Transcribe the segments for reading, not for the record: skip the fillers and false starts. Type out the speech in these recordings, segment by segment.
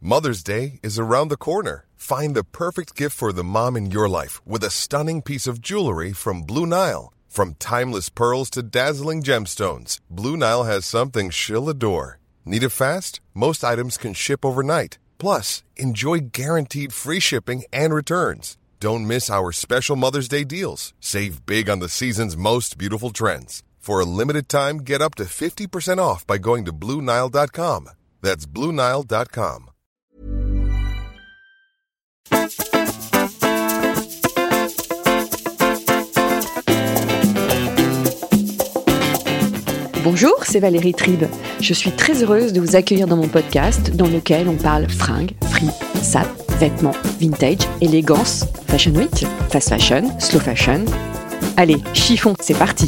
Mother's Day is around the corner. Find the perfect gift for the mom in your life with a stunning piece of jewelry from Blue Nile. From timeless pearls to dazzling gemstones, Blue Nile has something she'll adore. Need it fast? Most items can ship overnight. Plus, enjoy guaranteed free shipping and returns. Don't miss our special Mother's Day deals. Save big on the season's most beautiful trends. For a limited time, get up to 50% off by going to BlueNile.com. That's BlueNile.com. Bonjour, c'est Valérie Tribe. Je suis très heureuse de vous accueillir dans mon podcast dans lequel on parle fringues, free, sap, vêtements, vintage, élégance, fashion week, fast fashion, slow fashion. Allez, chiffon, c'est parti.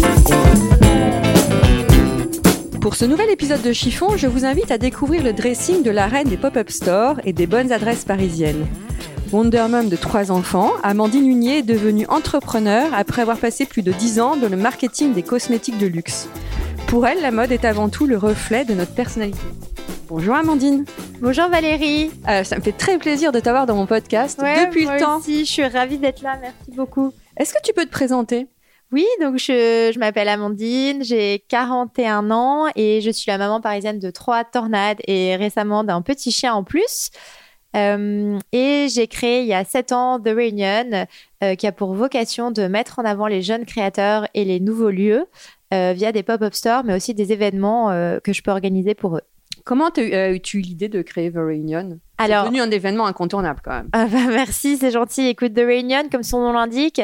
Pour ce nouvel épisode de Chiffon, je vous invite à découvrir le dressing de la reine des pop-up stores et des bonnes adresses parisiennes. Wonder Mum de 3 enfants, Amandine Hunier est devenue entrepreneur après avoir passé plus de 10 ans dans le marketing des cosmétiques de luxe. Pour elle, la mode est avant tout le reflet de notre personnalité. Bonjour Amandine. Bonjour Valérie. Ça me fait très plaisir de t'avoir dans mon podcast depuis le temps. Moi aussi, je suis ravie d'être là, merci beaucoup. Est-ce que tu peux te présenter ? Oui, donc je m'appelle Amandine, j'ai 41 ans et je suis la maman parisienne de 3 tornades et récemment d'un petit chien en plus. Et j'ai créé il y a 7 ans The Reunion, qui a pour vocation de mettre en avant les jeunes créateurs et les nouveaux lieux via des pop-up stores, mais aussi des événements que je peux organiser pour eux. Comment as-tu eu l'idée de créer The Reunion ? Alors, c'est devenu un événement incontournable quand même. Merci, c'est gentil. Écoute, The Reunion, comme son nom l'indique,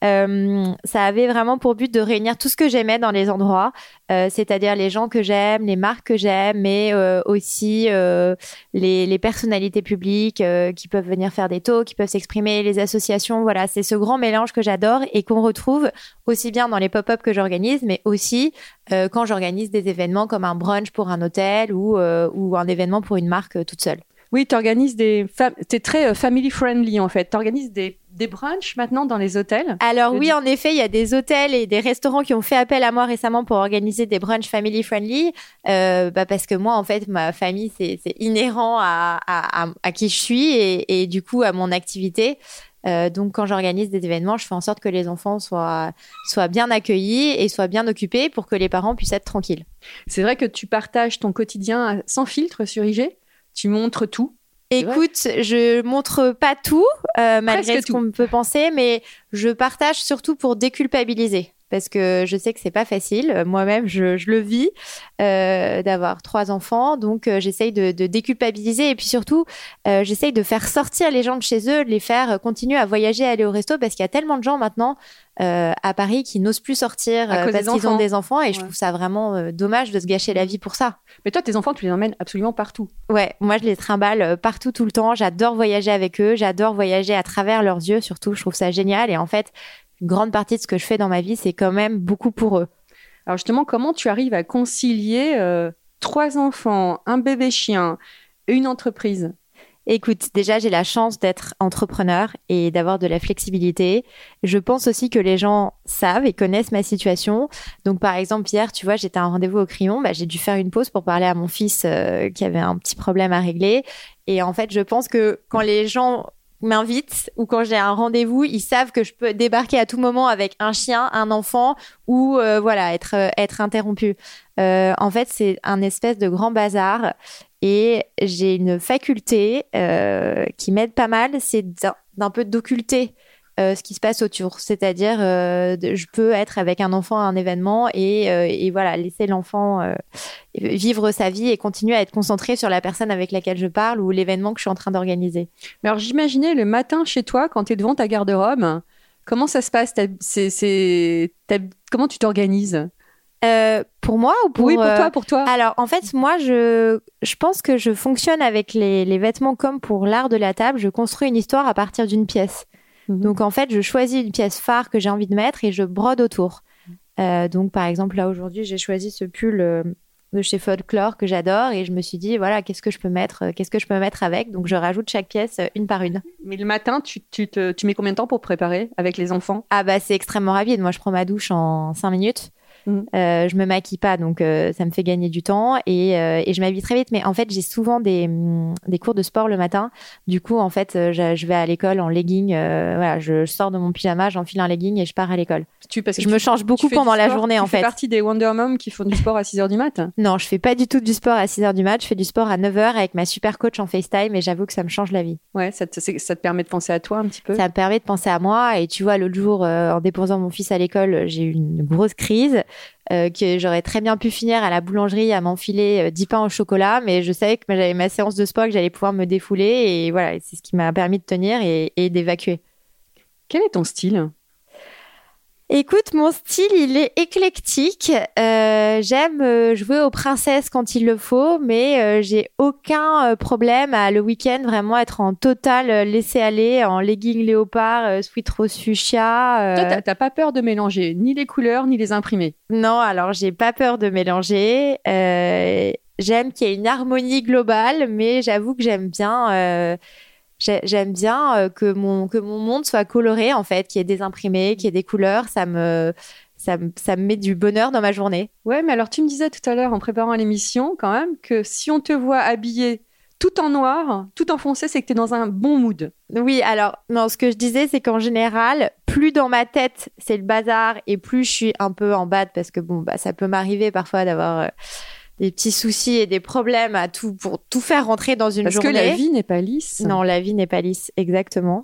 ça avait vraiment pour but de réunir tout ce que j'aimais dans les endroits, c'est-à-dire les gens que j'aime, les marques que j'aime, mais aussi les personnalités publiques qui peuvent venir faire des talks, qui peuvent s'exprimer, les associations. Voilà, c'est ce grand mélange que j'adore et qu'on retrouve aussi bien dans les pop-up que j'organise, mais aussi quand j'organise des événements comme un brunch pour un hôtel ou un événement pour une marque toute seule. Oui, tu organises t'es très family friendly en fait. Tu organises des brunchs maintenant dans les hôtels. Alors oui, en effet, il y a des hôtels et des restaurants qui ont fait appel à moi récemment pour organiser des brunchs family friendly. Parce que moi, en fait, ma famille, c'est inhérent à qui je suis et du coup à mon activité. Donc quand j'organise des événements, je fais en sorte que les enfants soient bien accueillis et soient bien occupés pour que les parents puissent être tranquilles. C'est vrai que tu partages ton quotidien sans filtre sur IG ? Tu montres tout. Écoute, je montre pas tout, malgré ce qu'on peut penser, mais je partage surtout pour déculpabiliser. Parce que je sais que c'est pas facile. Moi-même, je le vis d'avoir 3 enfants. Donc, j'essaye de déculpabiliser. Et puis surtout, j'essaye de faire sortir les gens de chez eux, de les faire continuer à voyager, à aller au resto. Parce qu'il y a tellement de gens maintenant à Paris qui n'osent plus sortir parce qu'ils ont des enfants. Et je trouve ça vraiment dommage de se gâcher la vie pour ça. Mais toi, tes enfants, tu les emmènes absolument partout. Ouais, moi, je les trimballe partout, tout le temps. J'adore voyager avec eux. J'adore voyager à travers leurs yeux, surtout. Je trouve ça génial. Et en fait, une grande partie de ce que je fais dans ma vie, c'est quand même beaucoup pour eux. Alors justement, comment tu arrives à concilier 3 enfants, un bébé chien et une entreprise ? Écoute, déjà, j'ai la chance d'être entrepreneur et d'avoir de la flexibilité. Je pense aussi que les gens savent et connaissent ma situation. Donc, par exemple, hier, tu vois, j'étais à un rendez-vous au Crayon. J'ai dû faire une pause pour parler à mon fils qui avait un petit problème à régler. Et en fait, je pense que quand les gens m'invitent ou quand j'ai un rendez-vous, ils savent que je peux débarquer à tout moment avec un chien, un enfant ou être interrompu. En fait, c'est un espèce de grand bazar et j'ai une faculté qui m'aide pas mal, c'est d'un peu d'occulter ce qui se passe autour. C'est-à-dire, je peux être avec un enfant à un événement et voilà, laisser l'enfant vivre sa vie et continuer à être concentré sur la personne avec laquelle je parle ou l'événement que je suis en train d'organiser. Mais alors, j'imaginais le matin chez toi, quand tu es devant ta garde-robe, comment ça se passe ? Comment tu t'organises ? Pour moi ou pour... Oui, pour toi. Alors, en fait, moi, je pense que je fonctionne avec les vêtements comme pour l'art de la table. Je construis une histoire à partir d'une pièce. Donc, en fait, je choisis une pièce phare que j'ai envie de mettre et je brode autour. Donc, par exemple, là, aujourd'hui, j'ai choisi ce pull de chez Folklore que j'adore et je me suis dit, voilà, qu'est-ce que je peux mettre avec ? Donc, je rajoute chaque pièce une par une. Mais le matin, tu mets combien de temps pour préparer avec les enfants ? Ah bah, c'est extrêmement rapide. Moi, je prends ma douche en 5 minutes. Je me maquille pas, donc ça me fait gagner du temps et je m'habille très vite. Mais en fait, j'ai souvent des cours de sport le matin. Du coup, en fait, je vais à l'école en legging. Voilà, je sors de mon pyjama, j'enfile un legging et je pars à l'école. Je me change beaucoup pendant la journée, en fait. Tu fais partie des Wonder Moms qui font du sport à 6h du mat? Non, je fais pas du tout du sport à 6h du mat. Je fais du sport à 9h avec ma super coach en FaceTime et j'avoue que ça me change la vie. Ouais, ça te permet de penser à toi un petit peu? Ça me permet de penser à moi. Et tu vois, l'autre jour, en déposant mon fils à l'école, j'ai eu une grosse crise. Que j'aurais très bien pu finir à la boulangerie à m'enfiler 10 pains au chocolat, mais je savais que j'avais ma séance de sport, que j'allais pouvoir me défouler et voilà, c'est ce qui m'a permis de tenir et d'évacuer. Quel est ton style? Écoute, mon style, il est éclectique. J'aime jouer aux princesses quand il le faut, mais j'ai aucun problème à le week-end vraiment être en total laisser-aller, en legging léopard, sweat rose fuchsia. Toi, t'as pas peur de mélanger ni les couleurs ni les imprimés? Non, alors j'ai pas peur de mélanger. J'aime qu'il y ait une harmonie globale, mais j'avoue que j'aime bien que mon monde soit coloré, en fait, qu'il y ait des imprimés, qu'il y ait des couleurs. Ça me met du bonheur dans ma journée. Ouais, mais alors tu me disais tout à l'heure en préparant l'émission quand même que si on te voit habillée tout en noir, tout en foncé, c'est que tu es dans un bon mood. Oui, alors non, ce que je disais, c'est qu'en général, plus dans ma tête, c'est le bazar et plus je suis un peu en bad parce que bon, bah, ça peut m'arriver parfois d'avoir des petits soucis et des problèmes pour tout faire rentrer dans une journée. Parce que la vie n'est pas lisse. Non, la vie n'est pas lisse, exactement.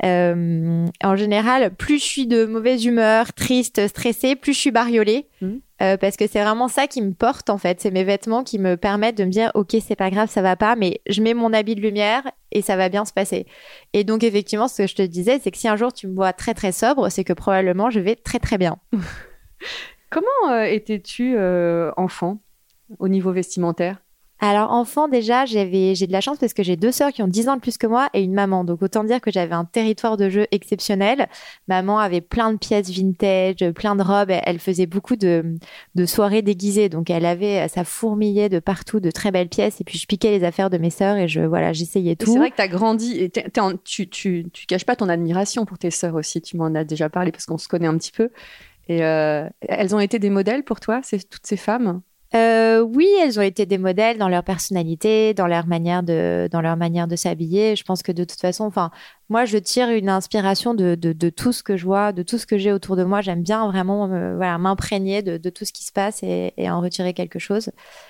En général, plus je suis de mauvaise humeur, triste, stressée, plus je suis bariolée. Parce que c'est vraiment ça qui me porte, en fait. C'est mes vêtements qui me permettent de me dire « Ok, c'est pas grave, ça va pas, mais je mets mon habit de lumière et ça va bien se passer. » Et donc, effectivement, ce que je te disais, c'est que si un jour tu me vois très, très sobre, c'est que probablement je vais très, très bien. Comment étais-tu enfant au niveau vestimentaire? Alors, enfant, déjà, j'ai de la chance parce que j'ai 2 sœurs qui ont 10 ans de plus que moi et une maman. Donc, autant dire que j'avais un territoire de jeu exceptionnel. Maman avait plein de pièces vintage, plein de robes. Elle faisait beaucoup de soirées déguisées. Donc, ça fourmillait de partout, de très belles pièces. Et puis, je piquais les affaires de mes sœurs et j'essayais tout. C'est vrai que tu as grandi et tu caches pas ton admiration pour tes sœurs aussi. Tu m'en as déjà parlé parce qu'on se connaît un petit peu. Et elles ont été des modèles pour toi, toutes ces femmes? Oui, elles ont été des modèles dans leur personnalité, dans leur manière de s'habiller. Je pense que de toute façon, enfin, moi, je tire une inspiration de tout ce que je vois, de tout ce que j'ai autour de moi. J'aime bien vraiment, m'imprégner de tout ce qui se passe et en retirer quelque chose.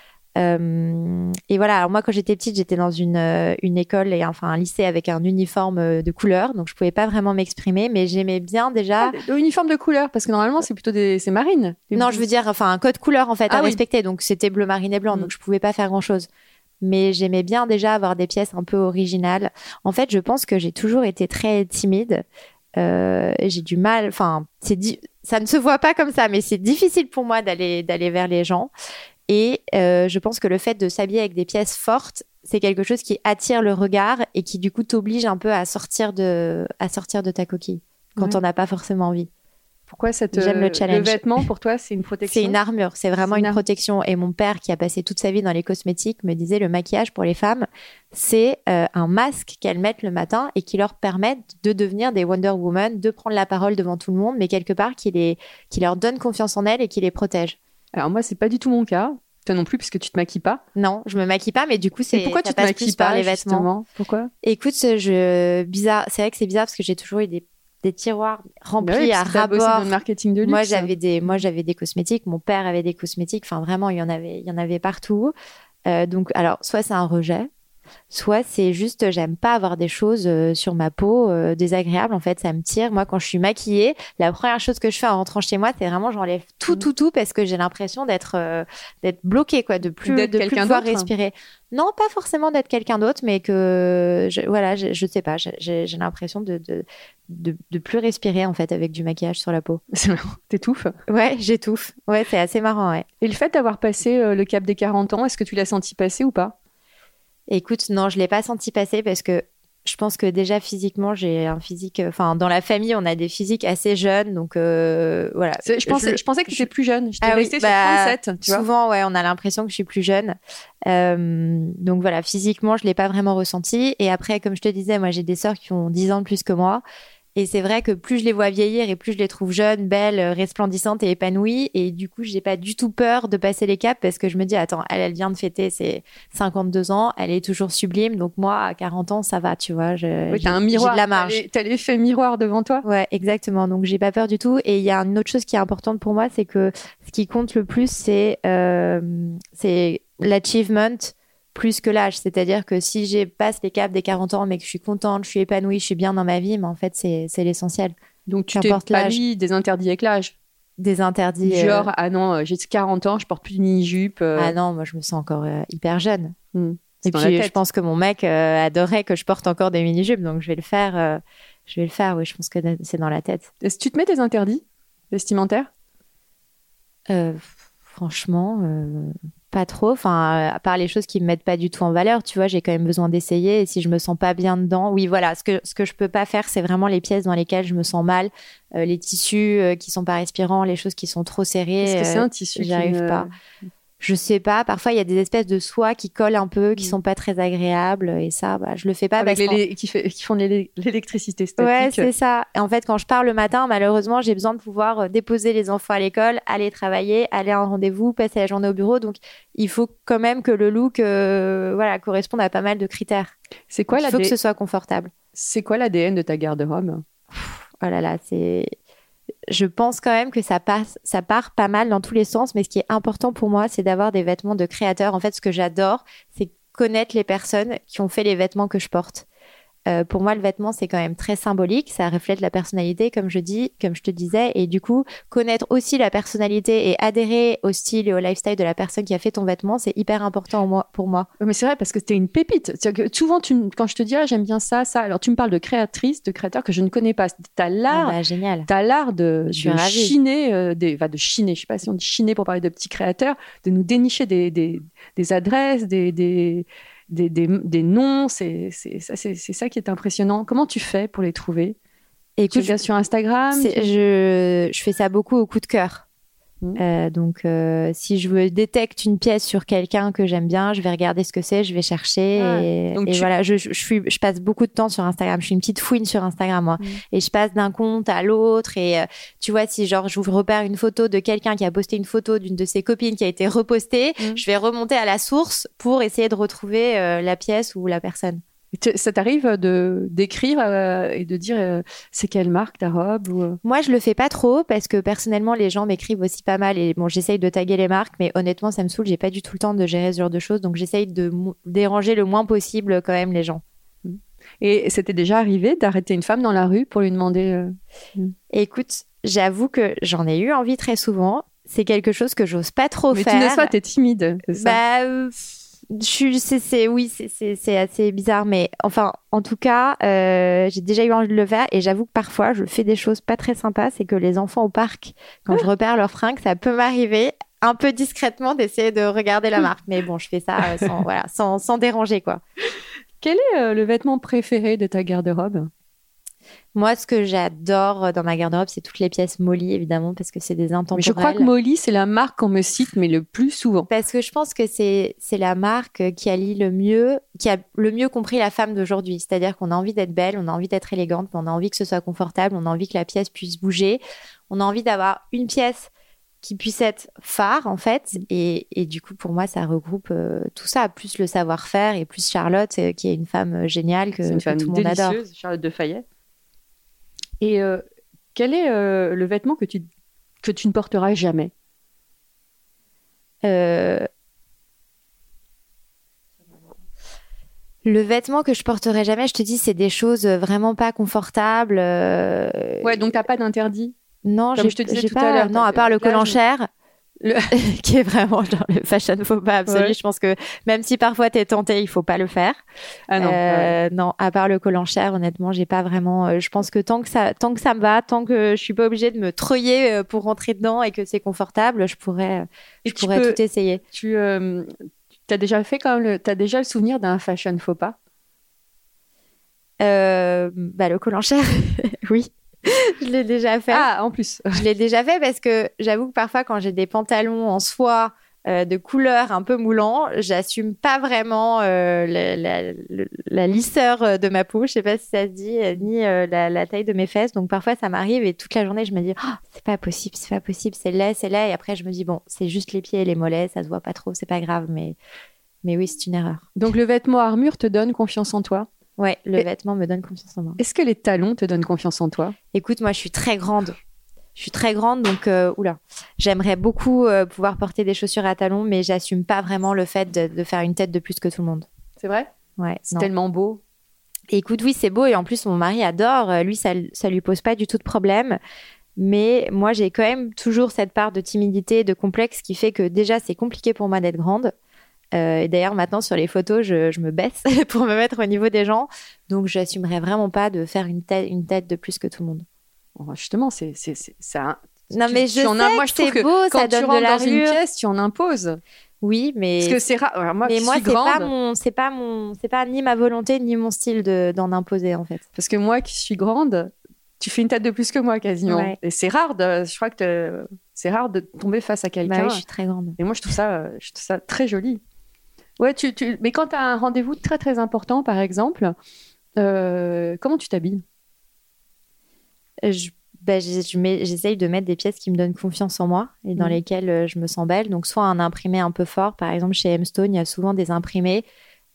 Et voilà, alors moi quand j'étais petite, j'étais dans une école et un lycée avec un uniforme de couleur, donc je pouvais pas vraiment m'exprimer, mais j'aimais bien déjà. Uniforme de couleur, parce que normalement c'est plutôt c'est marine. Non, je veux dire, un code couleur en fait à respecter, donc c'était bleu, marine et blanc, donc je pouvais pas faire grand chose. Mais j'aimais bien déjà avoir des pièces un peu originales. En fait, je pense que j'ai toujours été très timide. J'ai du mal, ça ne se voit pas comme ça, mais c'est difficile pour moi d'aller vers les gens. Et je pense que le fait de s'habiller avec des pièces fortes, c'est quelque chose qui attire le regard et qui du coup t'oblige un peu à sortir de ta coquille quand on n'a pas forcément envie. Pourquoi j'aime le challenge. Le vêtement pour toi c'est une protection? C'est une armure, c'est vraiment une protection. Et mon père qui a passé toute sa vie dans les cosmétiques me disait le maquillage pour les femmes, c'est un masque qu'elles mettent le matin et qui leur permet de devenir des Wonder Woman, de prendre la parole devant tout le monde, mais quelque part qui leur donne confiance en elles et qui les protège. Alors moi, c'est pas du tout mon cas. Toi non plus, puisque tu te maquilles pas. Non, je me maquille pas, mais du coup, Et pourquoi tu te maquilles pas, les vêtements? Justement. Pourquoi? Écoute, bizarre. C'est vrai que c'est bizarre parce que j'ai toujours eu des tiroirs remplis à ras-bord. Bossé dans le marketing de luxe. Moi, j'avais des cosmétiques. Mon père avait des cosmétiques. Enfin, vraiment, il y en avait partout. Donc, alors, soit c'est un rejet, soit c'est juste j'aime pas avoir des choses sur ma peau désagréables, en fait, ça me tire. Moi quand je suis maquillée, la première chose que je fais en rentrant chez moi, c'est vraiment j'enlève tout parce que j'ai l'impression d'être bloquée, quoi, de plus pouvoir respirer. Non, pas forcément d'être quelqu'un d'autre, mais que je sais pas, j'ai l'impression de plus respirer en fait avec du maquillage sur la peau. C'est marrant. T'étouffes? Ouais, j'étouffe. Ouais, c'est assez marrant, ouais. Et le fait d'avoir passé le cap des 40 ans, est-ce que tu l'as senti passer ou pas? Écoute, non, je l'ai pas senti passer parce que je pense que déjà physiquement, j'ai un physique. Enfin, dans la famille, on a des physiques assez jeunes, donc voilà. Je pensais que tu étais plus jeune. J'étais restée sur 37. Tu souvent, ouais, on a l'impression que je suis plus jeune. Donc voilà, physiquement, je l'ai pas vraiment ressenti. Et après, comme je te disais, moi, j'ai des sœurs qui ont 10 ans de plus que moi. Et c'est vrai que plus je les vois vieillir et plus je les trouve jeunes, belles, resplendissantes et épanouies. Et du coup, j'ai pas du tout peur de passer les caps parce que je me dis, attends, elle vient de fêter ses 52 ans, elle est toujours sublime. Donc moi, à 40 ans, ça va, tu vois. T'as un miroir, j'ai de la marge. T'as l'effet miroir devant toi. Ouais, exactement. Donc j'ai pas peur du tout. Et il y a une autre chose qui est importante pour moi, c'est que ce qui compte le plus, c'est l'achievement plus que l'âge. C'est-à-dire que si je passe les caps des 40 ans, mais que je suis contente, je suis épanouie, je suis bien dans ma vie, mais en fait, c'est l'essentiel. Donc, tu t'es pas mis des interdits avec l'âge? Des interdits. Genre, ah non, j'ai 40 ans, je porte plus de mini-jupe. Ah non, moi, je me sens encore hyper jeune. Et puis, je pense que mon mec adorait que je porte encore des mini-jupes, donc je vais le faire. Oui, je pense que c'est dans la tête. Est-ce que tu te mets des interdits vestimentaires? Franchement, pas trop. Enfin, à part les choses qui me mettent pas du tout en valeur, tu vois, j'ai quand même besoin d'essayer. Et si je me sens pas bien dedans, oui, voilà. Ce que je peux pas faire, c'est vraiment les pièces dans lesquelles je me sens mal, les tissus qui sont pas respirants, les choses qui sont trop serrées. Est-ce que c'est un tissu? J'arrive pas. Je sais pas. Parfois, il y a des espèces de soie qui collent un peu, qui sont pas très agréables. Et ça, je le fais pas. Avec qui font l'électricité statique. Ouais, c'est ça. Et en fait, quand je pars le matin, malheureusement, j'ai besoin de pouvoir déposer les enfants à l'école, aller travailler, aller à un rendez-vous, passer la journée au bureau. Donc, il faut quand même que le look, corresponde à pas mal de critères. C'est quoi il faut que ce soit confortable. C'est quoi l'ADN de ta garde-robe? Oh là là, je pense quand même que ça part pas mal dans tous les sens, mais ce qui est important pour moi, c'est d'avoir des vêtements de créateurs. En fait, ce que j'adore, c'est connaître les personnes qui ont fait les vêtements que je porte. Pour moi, le vêtement, c'est quand même très symbolique. Ça reflète la personnalité, comme je te disais. Et du coup, connaître aussi la personnalité et adhérer au style et au lifestyle de la personne qui a fait ton vêtement, c'est hyper important pour moi. Mais c'est vrai, parce que t'es une pépite. C'est-à-dire que souvent, quand je te dis, j'aime bien ça, alors tu me parles de créatrice, de créateur que je ne connais pas. T'as l'art, génial. T'as l'art de chiner, de chiner, je sais pas si on dit chiner pour parler de petits créateurs, de nous dénicher des adresses, des noms, c'est ça qui est impressionnant. Comment tu fais pour les trouver? Écoute, tu regardes sur Instagram? Je fais ça beaucoup au coup de cœur. Donc, si je détecte une pièce sur quelqu'un que j'aime bien, je vais regarder ce que c'est, je vais chercher. Voilà, je passe beaucoup de temps sur Instagram. Je suis une petite fouine sur Instagram, moi. Et je passe d'un compte à l'autre. Et tu vois, si genre je repère une photo de quelqu'un qui a posté une photo d'une de ses copines qui a été repostée, je vais remonter à la source pour essayer de retrouver la pièce ou la personne. Ça t'arrive d'écrire et de dire c'est quelle marque ta robe ou... Moi, je le fais pas trop parce que personnellement, les gens m'écrivent aussi pas mal et bon, j'essaye de taguer les marques, mais honnêtement, ça me saoule. J'ai pas du tout le temps de gérer ce genre de choses, donc j'essaye de déranger le moins possible quand même les gens. Et c'était déjà arrivé d'arrêter une femme dans la rue pour lui demander Écoute, j'avoue que j'en ai eu envie très souvent. C'est quelque chose que j'ose pas trop faire. Mais tu n'oses pas, t'es timide. C'est ça. C'est assez bizarre, mais enfin, en tout cas, j'ai déjà eu envie de le faire et j'avoue que parfois, je fais des choses pas très sympas. C'est que les enfants au parc, quand je repère leurs fringues, ça peut m'arriver un peu discrètement d'essayer de regarder la marque. Mais bon, je fais ça sans déranger, quoi. Quel est le vêtement préféré de ta garde-robe ? Moi, ce que j'adore dans ma garde-robe, c'est toutes les pièces Molly, évidemment, parce que c'est des intemporelles. Mais je crois que Molly, c'est la marque qu'on me cite, mais le plus souvent. Parce que je pense que c'est la marque qui a le mieux compris la femme d'aujourd'hui. C'est-à-dire qu'on a envie d'être belle, on a envie d'être élégante, mais on a envie que ce soit confortable, on a envie que la pièce puisse bouger. On a envie d'avoir une pièce qui puisse être phare, en fait. Et du coup, pour moi, ça regroupe tout ça, plus le savoir-faire et plus Charlotte, qui est une femme géniale que tout le monde adore. Délicieuse, Charlotte de Fayet. Et quel est le vêtement que tu ne porteras jamais ? Le vêtement que je porterai jamais, je te dis, c'est des choses vraiment pas confortables. Ouais, donc t'as pas d'interdit ? Non, je te disais tout à l'heure. Non, à part le col en chair. Qui est vraiment genre le fashion faux pas absolu. Ouais. Je pense que même si parfois t'es tenté, il faut pas le faire. Ah non. Non, à part le col en chair, honnêtement, j'ai pas vraiment. Je pense que tant que ça me va, tant que je suis pas obligée de me treuiller pour rentrer dedans et que c'est confortable, je pourrais tout essayer. T'as déjà fait t'as déjà le souvenir d'un fashion faux pas ? Le col en chair, oui. Je l'ai déjà fait. Ah, en plus. Je l'ai déjà fait parce que j'avoue que parfois, quand j'ai des pantalons en soie de couleur un peu moulant. J'assume pas vraiment la lisseur de ma peau, je sais pas si ça se dit, ni la taille de mes fesses. Donc parfois ça m'arrive et toute la journée je me dis c'est pas possible, c'est laid. Et après je me dis bon, c'est juste les pieds et les mollets, ça se voit pas trop, c'est pas grave, mais oui, c'est une erreur. Donc le vêtement armure te donne confiance en toi? Ouais, vêtement me donne confiance en moi. Est-ce que les talons te donnent confiance en toi? Écoute, moi je suis très grande. Donc j'aimerais beaucoup pouvoir porter des chaussures à talons, mais j'assume pas vraiment le fait de faire une tête de plus que tout le monde. C'est vrai? Ouais. C'est tellement beau. Et écoute, oui, c'est beau, et en plus mon mari adore. Lui, ça lui pose pas du tout de problème. Mais moi, j'ai quand même toujours cette part de timidité, de complexe, qui fait que déjà c'est compliqué pour moi d'être grande. Et d'ailleurs, maintenant sur les photos, je me baisse pour me mettre au niveau des gens. Donc, j'assumerais vraiment pas de faire une tête de plus que tout le monde. Justement, c'est ça. Non, mais je sais moi, je trouve c'est beau, quand ça donne tu rentres de dans l'allure. une pièce, tu en imposes. Oui, mais parce que c'est rare. Alors moi, mais moi, suis grande, c'est pas ni ma volonté ni mon style d'en imposer en fait. Parce que moi, qui suis grande, tu fais une tête de plus que moi quasiment. Ouais. Et c'est rare je crois que c'est rare de tomber face à quelqu'un. Bah oui, je suis très grande. Et moi, je trouve ça très joli. Ouais, mais quand tu as un rendez-vous très très important, par exemple, comment tu t'habilles? J'essaye de mettre des pièces qui me donnent confiance en moi et dans lesquelles je me sens belle. Donc, soit un imprimé un peu fort. Par exemple, chez M-Stone, il y a souvent des imprimés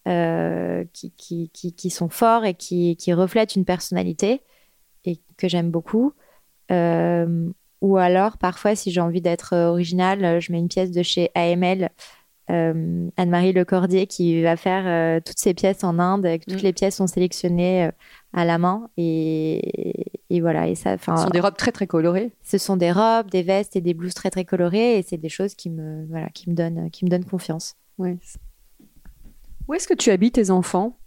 qui sont forts et qui reflètent une personnalité et que j'aime beaucoup. Ou alors, parfois, si j'ai envie d'être originale, je mets une pièce de chez AML, Anne-Marie Lecordier, qui va faire toutes ses pièces en Inde. Toutes les pièces sont sélectionnées à la main et voilà. Et ça, ce sont des robes très très colorées. Ce sont des robes, des vestes et des blouses très très colorées, et c'est des choses qui me donnent confiance. Ouais. Où est-ce que tu habilles tes enfants?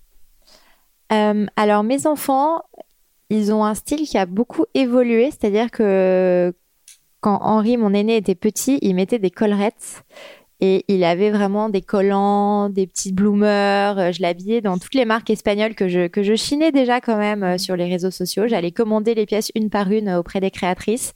Alors mes enfants, ils ont un style qui a beaucoup évolué, c'est-à-dire que quand Henri, mon aîné, était petit, il mettait des collerettes. Et il avait vraiment des collants, des petits bloomers. Je l'habillais dans toutes les marques espagnoles que je chinais déjà quand même sur les réseaux sociaux. J'allais commander les pièces une par une auprès des créatrices.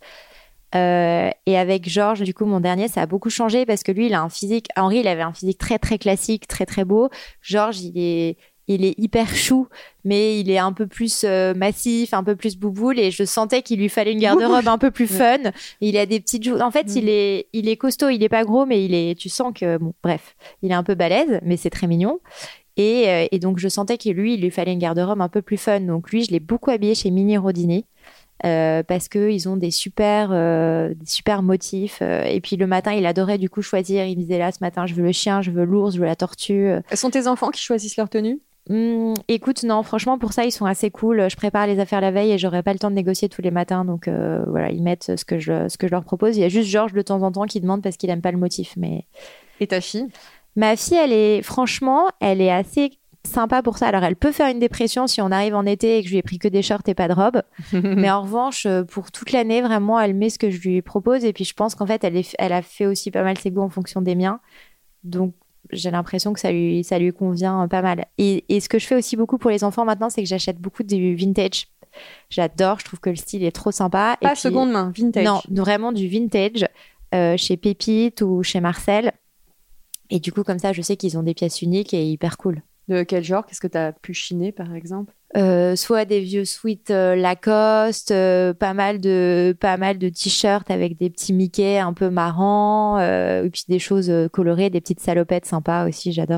Et avec Georges, du coup, mon dernier, ça a beaucoup changé parce que lui, il a un physique... Henri, il avait un physique très, très classique, très, très beau. Georges, il est hyper chou, mais il est un peu plus massif, un peu plus bouboule, et je sentais qu'il lui fallait une garde-robe un peu plus fun. Il a des petites joues. En fait, il est costaud, il est pas gros, mais tu sens que, bon, bref, il est un peu balèze, mais c'est très mignon. Et donc, je sentais que lui, il lui fallait une garde-robe un peu plus fun. Donc, lui, je l'ai beaucoup habillé chez Mini Rodini. Parce qu'ils ont des super motifs. Et puis le matin, il adorait du coup choisir. Il me disait là, ce matin, je veux le chien, je veux l'ours, je veux la tortue. Ce sont tes enfants qui choisissent leur tenue? Écoute, non, franchement, pour ça, ils sont assez cool. Je prépare les affaires la veille et j'aurai pas le temps de négocier tous les matins. Donc voilà, ils mettent ce que je leur propose. Il y a juste Georges de temps en temps qui demande parce qu'il aime pas le motif. Mais... Et ta fille? Ma fille, elle est assez sympa pour ça. Alors, elle peut faire une dépression si on arrive en été et que je lui ai pris que des shorts et pas de robe. Mais en revanche, pour toute l'année, vraiment, elle met ce que je lui propose. Et puis, je pense qu'en fait, elle a fait aussi pas mal ses goûts en fonction des miens. Donc, j'ai l'impression que ça lui convient pas mal. Et ce que je fais aussi beaucoup pour les enfants maintenant, c'est que j'achète beaucoup du vintage. J'adore, je trouve que le style est trop sympa. Pas seconde main, vintage. Non, vraiment du vintage, chez Pépite ou chez Marcel. Et du coup, comme ça, je sais qu'ils ont des pièces uniques et hyper cool. De quel genre? Qu'est-ce que tu as pu chiner, par exemple? Soit des vieux sweats Lacoste, pas mal de t-shirts avec des petits Mickey un peu marrants, et puis des choses colorées, des petites salopettes sympas aussi, j'adore.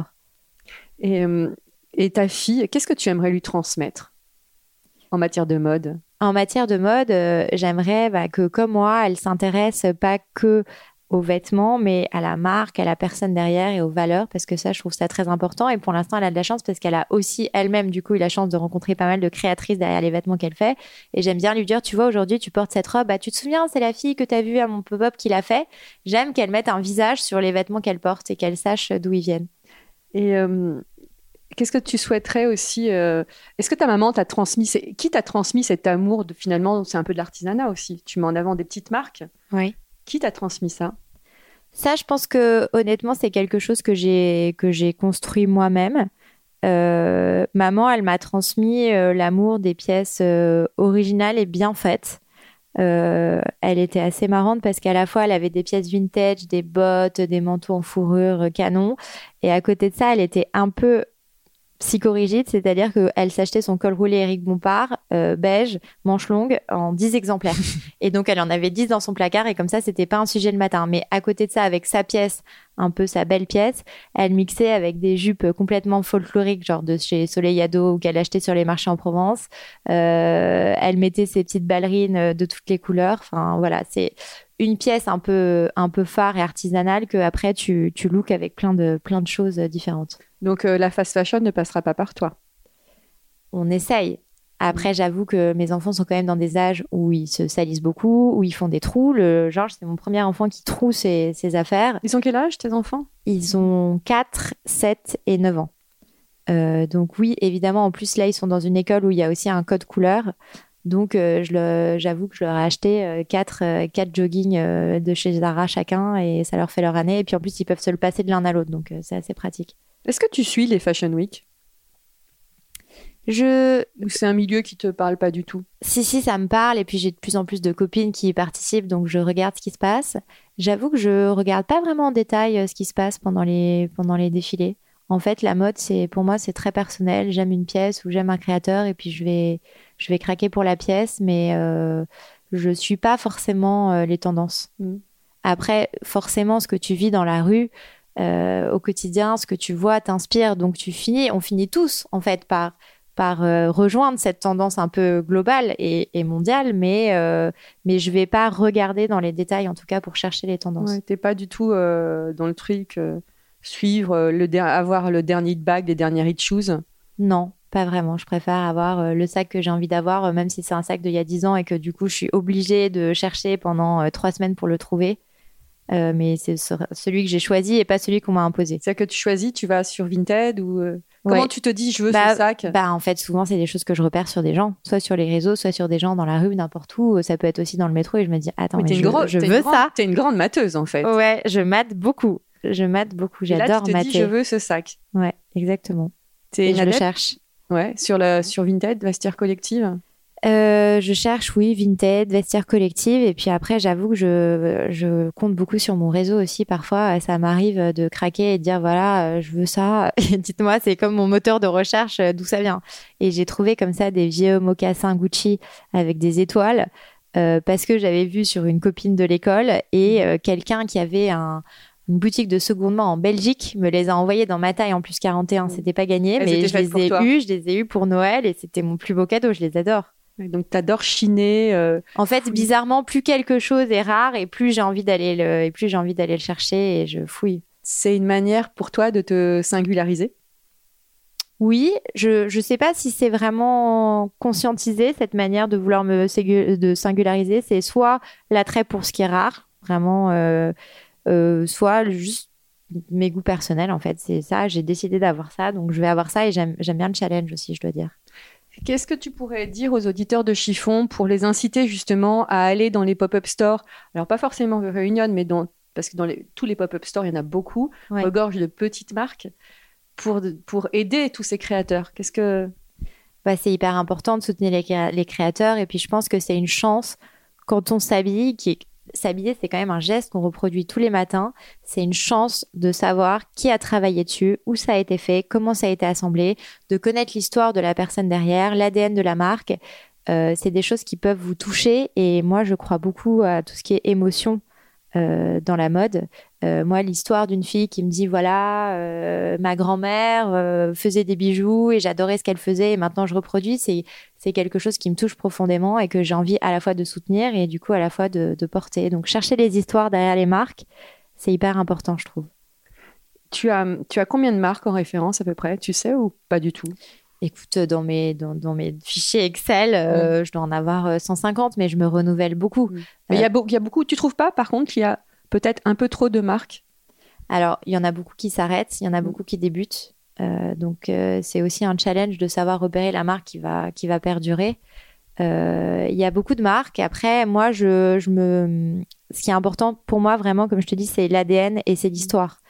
Et ta fille, qu'est-ce que tu aimerais lui transmettre en matière de mode? En matière de mode, j'aimerais que, comme moi, elle s'intéresse pas que aux vêtements, mais à la marque, à la personne derrière et aux valeurs, parce que ça, je trouve ça très important. Et pour l'instant, elle a de la chance parce qu'elle a aussi elle-même, du coup, eu la chance de rencontrer pas mal de créatrices derrière les vêtements qu'elle fait. Et j'aime bien lui dire, tu vois, aujourd'hui, tu portes cette robe. Bah, tu te souviens, c'est la fille que tu as vue à mon pop-up qui l'a fait. J'aime qu'elle mette un visage sur les vêtements qu'elle porte et qu'elle sache d'où ils viennent. Et qu'est-ce que tu souhaiterais aussi est-ce que ta maman t'a transmis qui t'a transmis cet amour finalement, c'est un peu de l'artisanat aussi. Tu mets en avant des petites marques. Oui. Qui t'a transmis ça? Ça, je pense que honnêtement, c'est quelque chose que j'ai construit moi-même. Maman, elle m'a transmis l'amour des pièces originales et bien faites. Elle était assez marrante parce qu'à la fois, elle avait des pièces vintage, des bottes, des manteaux en fourrure canon. Et à côté de ça, elle était un peu psychorigide, c'est-à-dire qu'elle s'achetait son col roulé Éric Bompard, beige, manche longue, en 10 exemplaires. Et donc, elle en avait 10 dans son placard et comme ça, c'était pas un sujet le matin. Mais à côté de ça, avec sa pièce, un peu sa belle pièce, elle mixait avec des jupes complètement folkloriques, genre de chez Soleil Ado ou qu'elle achetait sur les marchés en Provence. Elle mettait ses petites ballerines de toutes les couleurs. Enfin, voilà, c'est une pièce un peu phare et artisanale que après tu looks avec plein de choses différentes. Donc la fast fashion ne passera pas par toi. On essaye. Après, j'avoue que mes enfants sont quand même dans des âges où ils se salissent beaucoup, où ils font des trous. Le Georges, c'est mon premier enfant qui troue ses affaires. Ils ont quel âge, tes enfants ? Ils ont 4, 7 et 9 ans. Donc oui, évidemment, en plus, là, ils sont dans une école où il y a aussi un code couleur. Donc, j'avoue que je leur ai acheté 4 joggings de chez Zara chacun et ça leur fait leur année. Et puis, en plus, ils peuvent se le passer de l'un à l'autre. Donc, c'est assez pratique. Est-ce que tu suis les Fashion Week ? Ou c'est un milieu qui te parle pas du tout ? Si, ça me parle. Et puis, j'ai de plus en plus de copines qui y participent. Donc, je regarde ce qui se passe. J'avoue que je regarde pas vraiment en détail ce qui se passe pendant les défilés. En fait, la mode, pour moi, c'est très personnel. J'aime une pièce ou j'aime un créateur et puis je vais craquer pour la pièce, mais je suis pas forcément les tendances. Après, forcément, ce que tu vis dans la rue, au quotidien, ce que tu vois t'inspire. Donc, on finit tous, en fait, par rejoindre cette tendance un peu globale et mondiale, mais je vais pas regarder dans les détails, en tout cas, pour chercher les tendances. Ouais, t'es pas du tout dans le truc... suivre, avoir le dernier hit bag, les derniers hit shoes ? Non, pas vraiment. Je préfère avoir le sac que j'ai envie d'avoir, même si c'est un sac d'il y a 10 ans et que du coup, je suis obligée de chercher pendant 3 semaines pour le trouver. Mais c'est celui que j'ai choisi et pas celui qu'on m'a imposé. C'est-à-dire que tu choisis, tu vas sur Vinted ou... Comment tu te dis, je veux ce sac ? En fait, souvent, c'est des choses que je repère sur des gens, soit sur les réseaux, soit sur des gens dans la rue, n'importe où. Ça peut être aussi dans le métro et je me dis, attends, mais je veux ça. T'es une grande mateuse, en fait. Ouais, je mate beaucoup. J'adore mater. Et là, tu te dis, je veux ce sac. Ouais, exactement. Et je le cherche. Ouais, sur Vinted, Vestiaire Collective. Je cherche, oui, Vinted, Vestiaire Collective. Et puis après, j'avoue que je compte beaucoup sur mon réseau aussi. Parfois, ça m'arrive de craquer et de dire, voilà, je veux ça. Et dites-moi, c'est comme mon moteur de recherche, d'où ça vient. Et j'ai trouvé comme ça des vieux mocassins Gucci avec des étoiles. Parce que j'avais vu sur une copine de l'école et quelqu'un qui avait une boutique de seconde main en Belgique me les a envoyés dans ma taille en plus 41. C'était pas gagné, mais je les ai eus pour Noël et c'était mon plus beau cadeau. Je les adore. Donc, t'adores chiner. En fait, bizarrement, plus quelque chose est rare et plus j'ai envie d'aller le chercher et je fouille. C'est une manière pour toi de te singulariser ? Oui, je sais pas si c'est vraiment conscientisé cette manière de vouloir de singulariser. C'est soit l'attrait pour ce qui est rare, vraiment, soit juste mes goûts personnels en fait. C'est ça, j'ai décidé d'avoir ça, donc je vais avoir ça et j'aime bien le challenge aussi, je dois dire. Qu'est-ce que tu pourrais dire aux auditeurs de Chiffon pour les inciter justement à aller dans les pop-up stores ? Alors pas forcément Réunion, mais parce que tous les pop-up stores, il y en a beaucoup, regorgent de petites marques. Pour aider tous ces créateurs, c'est hyper important de soutenir les créateurs et puis je pense que c'est une chance quand on s'habille, s'habiller c'est quand même un geste qu'on reproduit tous les matins, c'est une chance de savoir qui a travaillé dessus, où ça a été fait, comment ça a été assemblé, de connaître l'histoire de la personne derrière, l'ADN de la marque, c'est des choses qui peuvent vous toucher et moi je crois beaucoup à tout ce qui est émotion dans la mode. Moi, l'histoire d'une fille qui me dit voilà, ma grand-mère faisait des bijoux et j'adorais ce qu'elle faisait et maintenant je reproduis, c'est quelque chose qui me touche profondément et que j'ai envie à la fois de soutenir et du coup à la fois de porter. Donc chercher les histoires derrière les marques, c'est hyper important, je trouve. Tu as combien de marques en référence à peu près, tu sais, ou pas du tout ? Écoute, dans mes fichiers Excel, je dois en avoir 150, mais je me renouvelle beaucoup. Mais il y a beaucoup. Tu trouves pas, par contre, qu'il y a peut-être un peu trop de marques ? Alors, il y en a beaucoup qui s'arrêtent, il y en a beaucoup qui débutent. Donc, c'est aussi un challenge de savoir repérer la marque qui va perdurer. Il y a beaucoup de marques. Après, moi, ce qui est important pour moi, vraiment, comme je te dis, c'est l'ADN et c'est l'histoire.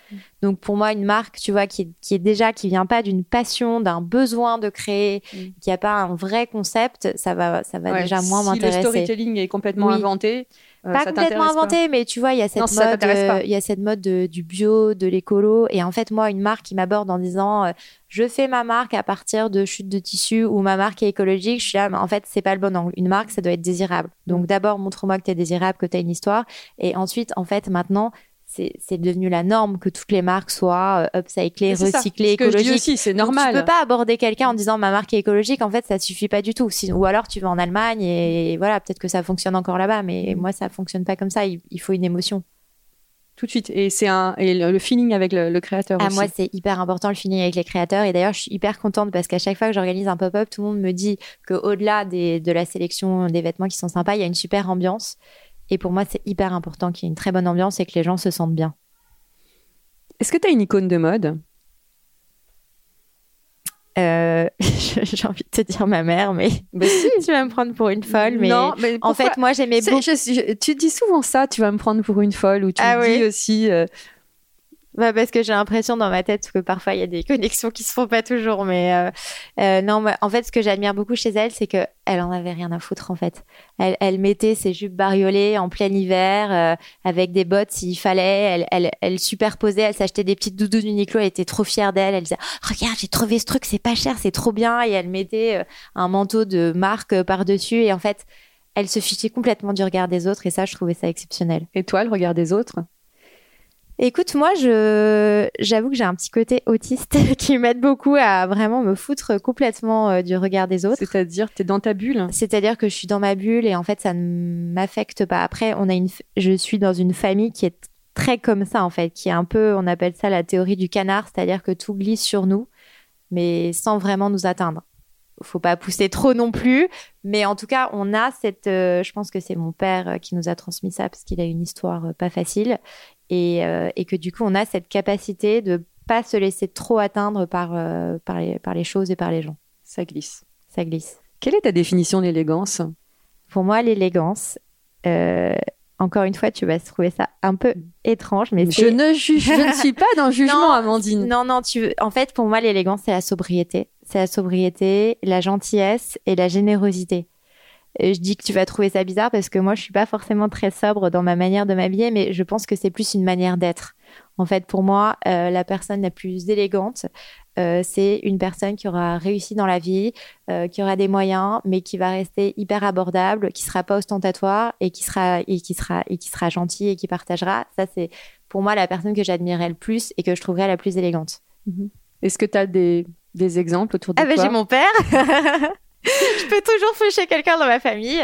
Donc pour moi, une marque, tu vois, qui vient pas d'une passion, d'un besoin de créer, qui a pas un vrai concept, ça va déjà moins m'intéresser. Si le storytelling est complètement inventé, pas ça complètement inventé, mais tu vois, il y a cette mode du bio, de l'écolo. Et en fait, moi, une marque qui m'aborde en disant je fais ma marque à partir de chutes de tissu ou ma marque est écologique, je suis là, mais en fait, c'est pas le bon angle. Une marque, ça doit être désirable. Donc d'abord, montre-moi que tu es désirable, que tu as une histoire. Et ensuite, en fait, maintenant, c'est devenu la norme que toutes les marques soient upcyclées, recyclées, écologiques. Je dis aussi, c'est normal. Donc, tu peux pas aborder quelqu'un en disant ma marque est écologique. En fait, ça suffit pas du tout. Ou alors tu vas en Allemagne et voilà, peut-être que ça fonctionne encore là-bas, mais moi ça fonctionne pas comme ça. Il faut une émotion. Tout de suite. Et le feeling avec le créateur aussi. Moi, c'est hyper important le feeling avec les créateurs. Et d'ailleurs, je suis hyper contente parce qu'à chaque fois que j'organise un pop-up, tout le monde me dit qu'au-delà de la sélection des vêtements qui sont sympas, il y a une super ambiance. Et pour moi, c'est hyper important qu'il y ait une très bonne ambiance et que les gens se sentent bien. Est-ce que tu as une icône de mode ? J'ai envie de te dire ma mère, mais si. Tu vas me prendre pour une folle. Mais non, mais en fait, moi, j'aimais beaucoup. Tu dis souvent ça, tu vas me prendre pour une folle, ou tu dis aussi... parce que j'ai l'impression dans ma tête que parfois il y a des connexions qui se font pas toujours, mais non, en fait, ce que j'admire beaucoup chez elle, c'est que elle en avait rien à foutre en fait. Elle mettait ses jupes bariolées en plein hiver avec des bottes s'il fallait. Elle superposait, elle s'achetait des petites doudous d'Uniqlo. Elle était trop fière d'elle. Elle disait regarde, j'ai trouvé ce truc, c'est pas cher, c'est trop bien. Et elle mettait un manteau de marque par dessus. Et en fait, elle se fichait complètement du regard des autres. Et ça, je trouvais ça exceptionnel. Et toi, le regard des autres ? Écoute, moi, j'avoue que j'ai un petit côté autiste qui m'aide beaucoup à vraiment me foutre complètement du regard des autres. C'est-à-dire, t'es dans ta bulle ? C'est-à-dire que je suis dans ma bulle et en fait, ça ne m'affecte pas. Après, je suis dans une famille qui est très comme ça, en fait, qui est un peu, on appelle ça la théorie du canard, c'est-à-dire que tout glisse sur nous, mais sans vraiment nous atteindre. Faut pas pousser trop non plus, mais en tout cas, on a je pense que c'est mon père qui nous a transmis ça parce qu'il a une histoire pas facile. Et que du coup, on a cette capacité de pas se laisser trop atteindre par les choses et par les gens. Ça glisse. Ça glisse. Quelle est ta définition de l'élégance ? Pour moi, l'élégance, encore une fois, tu vas trouver ça un peu étrange, mais je ne suis pas dans le jugement, Amandine. Non, en fait, pour moi, l'élégance, c'est la sobriété. C'est la sobriété, la gentillesse et la générosité. Je dis que tu vas trouver ça bizarre parce que moi, je suis pas forcément très sobre dans ma manière de m'habiller, mais je pense que c'est plus une manière d'être. En fait, pour moi, la personne la plus élégante, c'est une personne qui aura réussi dans la vie, qui aura des moyens, mais qui va rester hyper abordable, qui sera pas ostentatoire et qui sera gentil et qui partagera. Ça, c'est pour moi la personne que j'admirerais le plus et que je trouverais la plus élégante. Est-ce que tu as des exemples autour de toi ? J'ai mon père. Je peux toujours foucher quelqu'un dans ma famille.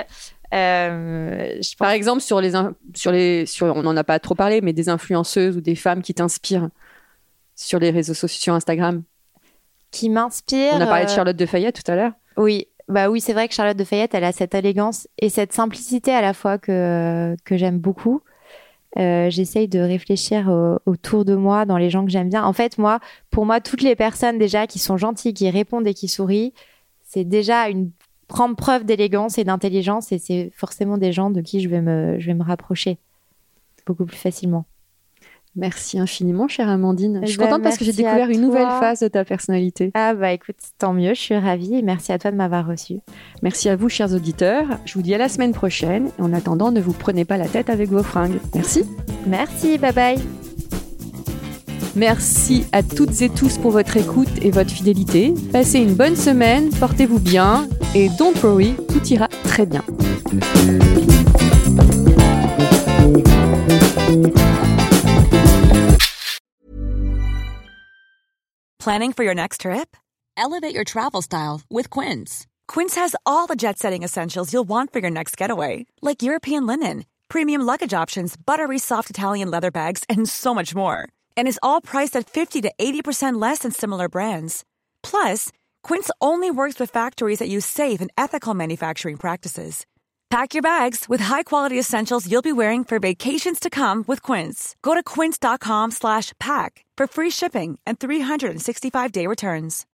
Par exemple, on n'en a pas trop parlé, mais des influenceuses ou des femmes qui t'inspirent sur les réseaux sociaux, sur Instagram. Qui m'inspirent. On a parlé de Charlotte de Fayette tout à l'heure. Oui, c'est vrai que Charlotte de Fayette, elle a cette élégance et cette simplicité à la fois que j'aime beaucoup. J'essaye de réfléchir autour de moi, dans les gens que j'aime bien. En fait, pour moi, toutes les personnes déjà qui sont gentilles, qui répondent et qui sourient, c'est déjà une grande preuve d'élégance et d'intelligence et c'est forcément des gens de qui je vais me rapprocher beaucoup plus facilement. Merci infiniment, chère Amandine. Je suis contente parce que j'ai découvert une nouvelle phase de ta personnalité. Écoute, tant mieux, je suis ravie et merci à toi de m'avoir reçue. Merci à vous, chers auditeurs. Je vous dis à la semaine prochaine. Et en attendant, ne vous prenez pas la tête avec vos fringues. Merci. Merci, bye bye. Merci à toutes et tous pour votre écoute et votre fidélité. Passez une bonne semaine, portez-vous bien et don't worry, tout ira très bien. Planning for your next trip? Elevate your travel style with Quince. Quince has all the jet-setting essentials you'll want for your next getaway, like European linen, premium luggage options, buttery soft Italian leather bags, and so much more. And is all priced at 50 to 80% less than similar brands. Plus, Quince only works with factories that use safe and ethical manufacturing practices. Pack your bags with high-quality essentials you'll be wearing for vacations to come with Quince. Go to quince.com/pack for free shipping and 365-day returns.